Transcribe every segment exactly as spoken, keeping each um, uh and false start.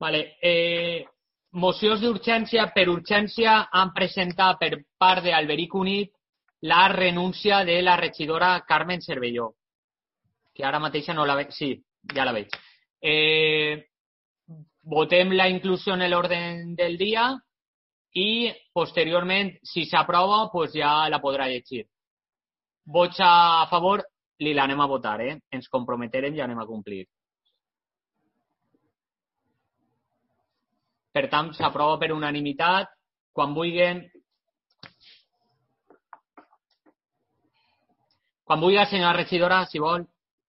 Vale. Eh, mocions d'urgència. Per urgència han presentat per part d'Alberic Unit la renúncia de la regidora Carmen Cervelló, que ara mateixa no la veig. Sí, ja la veig. Eh, votem la inclusió en l'ordre del dia i posteriorment, si s'aprova, pues ja la podrà llegir. Vots a favor, li l'anem a votar, eh? Ens comprometerem i anem a complir. Per tant, s'aprova per unanimitat. Quan vulguin... Quan vulgui, senyora regidora, si vol.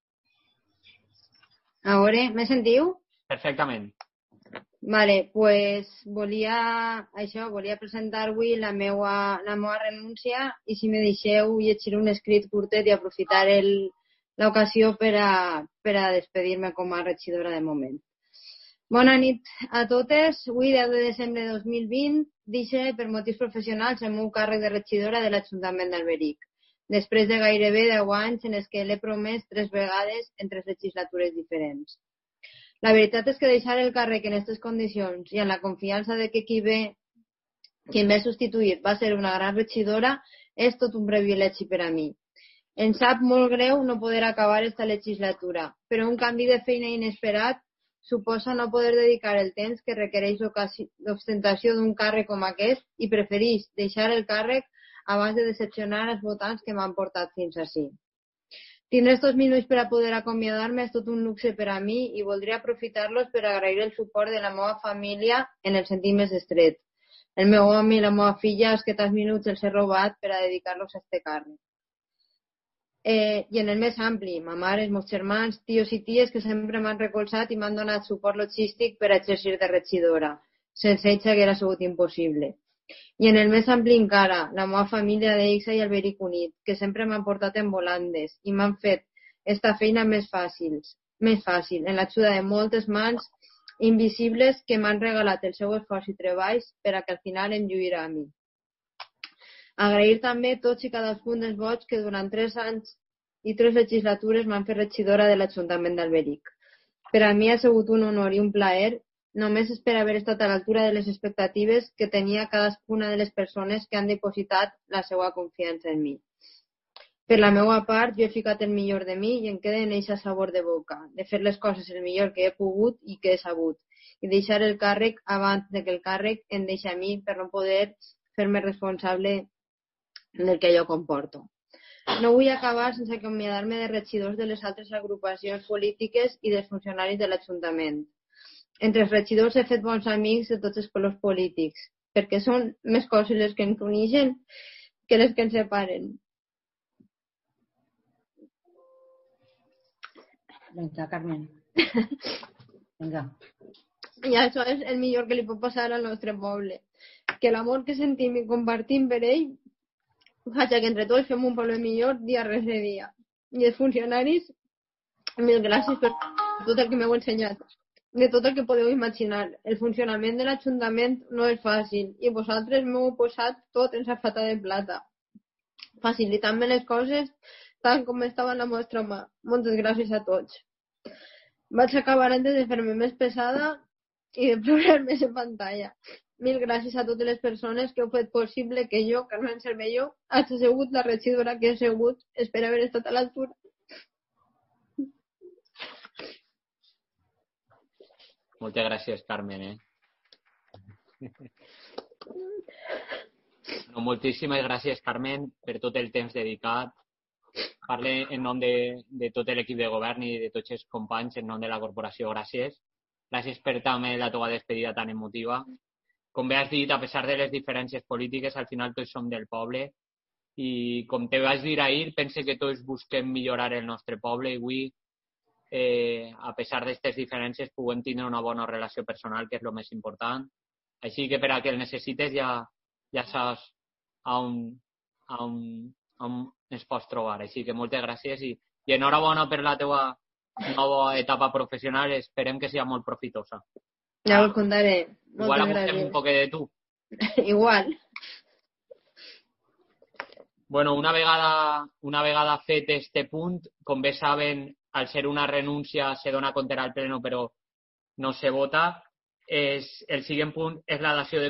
A veure, me sentiu? Perfectament. Vale, pues volia això, volia presentar avui la meua, la meua renúncia i si me deixeu llegir un escrit curtet i aprofitar l'ocasió per a, per a despedir-me com a regidora de moment. Bona nit a totes. Avui, deu de desembre de dos mil vint, deixo per motius professionals el meu càrrec de regidora de l'Ajuntament d'Alberic, després de gairebé deu anys en els que l'he promès tres vegades en tres legislatures diferents. La veritat és que deixar el càrrec en aquestes condicions i amb la confiança de que qui ve, qui em ve substituir va ser una gran regidora és tot un privilegi per a mi. Em sap molt greu no poder acabar esta legislatura, però un canvi de feina inesperat suposa no poder dedicar el temps que requereix l'ostentació d'un càrrec com aquest i prefereix deixar el càrrec abans de decepcionar els votants que m'han portat fins ací. Tindré estos minuts per a poder acomiadar-me és tot un luxe per a mi i voldria aprofitar-los per agrair el suport de la meva família en el sentit més estret. El meu home i la meva filla, els que tants minuts els he robat per a dedicar-los a este càrrec. Eh, I en el més ampli, ma mare, els meus germans, tios i ties que sempre m'han recolzat i m'han donat suport logístic per a exercir de regidora. Sense ells haguera sigut impossible. I en el més ampli encara, la meva família d'Eixa i Alberic Unit, que sempre m'han portat en volandes i m'han fet esta feina més fàcil, més fàcil, en l'ajuda de moltes mans invisibles que m'han regalat el seu esforç i treballs per a que al final em lluirà a mi. Agrair també tots i cadascun dels vots que durant tres anys i tres legislatures m'han fet regidora de l'Ajuntament d'Alberic. Per a mi ha sigut un honor i un plaer. Només és per haver estat a l'altura de les expectatives que tenia cadascuna de les persones que han dipositat la seva confiança en mi. Per la meva part, jo he ficat el millor de mi i em queda en eixa sabor de boca, de fer les coses el millor que he pogut i que he sabut, i deixar el càrrec abans de que el càrrec em deixi a mi per no poder fer-me responsable del que jo comporto. No vull acabar sense acomiadar-me de regidors de les altres agrupacions polítiques i dels funcionaris de l'Ajuntament. Entre els regidors he fet bons amics de tots els colors polítics, perquè són més coses les que ens uneixen que les que ens separen. Vinga, Carmen. Vinga. I això és el millor que li pot passar al nostre poble. Que l'amor que sentim i compartim per ell faci que entre tots fem un poble millor dia rere dia. I els funcionaris, mil gràcies per tot el que m'heu ensenyat. De tot el que podeu imaginar. El funcionament de l'Ajuntament no és fàcil i vosaltres m'heu posat tot en safata de plata, facilitant-me les coses tant com estava en la vostra mà. Moltes gràcies a tots. Vaig acabar antes de fer-me més pesada i de plorar més en pantalla. Mil gràcies a totes les persones que heu fet possible que jo, Carmen Cervelló, hagi sigut la regidora que he sigut. Espero haver estat a l'altura. Moltes gràcies, Carmen. Eh? No, moltíssimes gràcies, Carmen, per tot el temps dedicat. Parle en nom de, de tot l'equip de govern i de tots els companys, en nom de la corporació. Gràcies. Gràcies per també la teva despedida tan emotiva. Com bé has dit, a pesar de les diferències polítiques, al final tots som del poble. I com te vaig dir ahir, pense que tots busquem millorar el nostre poble i avui, Eh, a pesar d'aquestes diferències, puguem tindre una bona relació personal, que és el més important. Així que per a que el necessites ja, ja saps on, on, on ens pots trobar. Així que moltes gràcies i, i enhorabona per la teva nova etapa professional. Esperem que sigui molt profitosa. Ja ho contaré. Moltes Igual gràcies. abusem un poc de tu. Igual. Bueno, una vegada, una vegada fet este punt, com bé saben, al ser una renúncia se dona compte al pleno però no se vota. és, el següent punt és la dació de